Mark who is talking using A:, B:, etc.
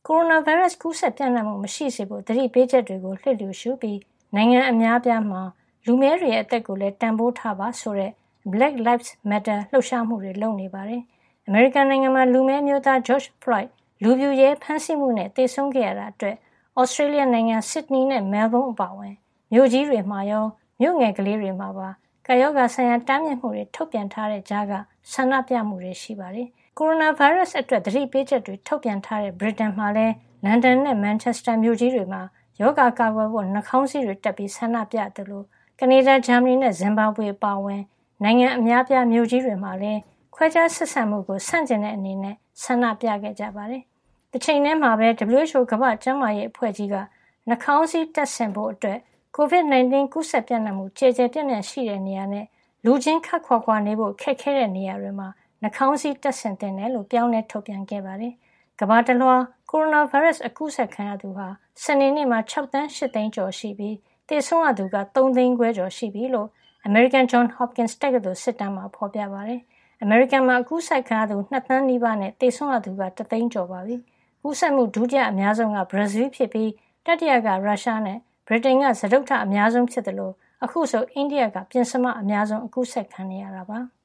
A: ကိုရိုနာဗိုင်းရပ်စ်ကူးစက်ပြန့်နှံ့မှုမရှိစေဖို့သတိပေးချက်တွေကိုလျစ်လျူရှုပြီးနိုင်ငံအများအပြားမှာလူမည်းတွေရဲ့အသက်ကိုလည်းတန်ဖိုးထားပါဆိုတဲ့ Black Lives Matter လှုပ်ရှားမှုတွေလုပ်နေပါတယ်။ အမေရိကန်နိုင်ငံမှာလူမည်းမျိုးသား George Floyd လူဖြူရဲဖမ်းဆီးမှုနဲ့သေဆုံးခဲ့ရတာအတွက်Australia နိုင်ငံဆစ်ဒနီနဲ့မဲလ်ဘုန်းအပါအဝင်မြို့ကြီးတွေမှာရောမြို့ငယ်ကလေးတွေမှာပါကာရောဂါဆိုင်ရာတားမြစ်မှုတွေထုတ်ပြန်ထားတဲ့ကြားကဆန္ဒပြမှုတွေရှိပါတယ်။ကိုရိုနာဗိုင်းရပ်စ်အတွက်သတိပေးချက်တွေထုတ်ပြန်ထားတဲ့ဗြိတိန်မှာလည်းလန်ဒန်နဲ့မန်ချက်စတာမြို့ကြီးတွေမှာရောဂါကာကွယ်ဖို့နှာခေါင်းစည်းတွေတပ်ပြီးဆန္ဒပြသလိုကနေဒါဂျာမနီနဲ့ဇင်ဘာဘွေအပါအဝင်နိုင်ငံအများပြားမြို့ကြီးတွေမှာလည်းခွဲခြားဆက်ဆံမှုကိုဆန့်ကျင်တဲ့အနေနဲ့ဆန္ဒပြခဲ့ကြပါတယ်။တစ်ချိန်တည်းမှာပဲ WHO ကမ္ဘာ့ကျန်းမာရေးအဖွဲ့ကြီးကနှာခေါင်းစည်းတပ်ဆင်ဖို့အတွက် COVID-19 ကူးစက်ပြန့်နှံ့မှုကျယ်ကျယ်ပြန့်ပြန့်ရှိတဲ့နေရာနဲ့လူချင်းခပ်ခွာခွာနေဖို့ခက်ခဲတဲ့နေရာတွေမှာနှာခေါင်းစည်းတပ်ဆင်သင့်တယ်လို့ပြောင်းလဲထုတ်ပြန်ခဲ့ပါတယ်။ကမ္ဘာတလွှားကိုရိုနာဗိုင်းရပ်စ်အကူးစက်ခံရသူဟာစနေနေ့မှာ6သန်း8သိန်းကျော်ရှိပြီးသေဆုံးရသူက3သိန်းခွဲကျော်ရှိပြီလို့ American Johns Hopkins တက္ကသိုလ်စစ်တမ်းမှာဖော်ပြပါတယ်။ အမေရိကန်မှာအကူးစက်ခံရသူ2သန်းနီးပါးနဲ့သေဆုံးရသူက1သိန်းကျော်ပါပြီ။ကူးစက်မှုဒုတိယအများဆုံးကဘရာဇီးဖြစ်ပြီးတတိယကရုရှားနဲ့ဗြိတိန်ကစတုတ္ထအများဆုံးဖြစ်တယ်လို့အခုဆိုအိန္ဒိယကပြင်စမအများဆုံးအကူးစက်ခံနေရတာပါ။